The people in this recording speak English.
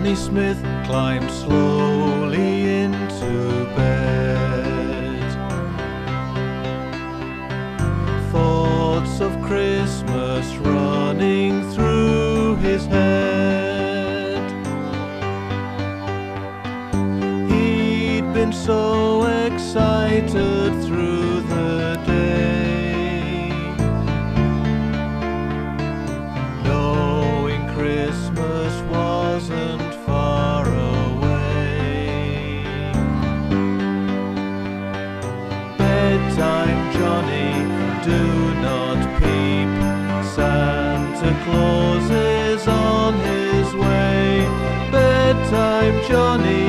Johnny Smith climbed slowly into bed. Thoughts of Christmas running through his head. He'd been so excited through the day, knowing Christmas wasn't far away. Bedtime, Johnny, do not peep. Santa Claus is on his way. Bedtime, Johnny,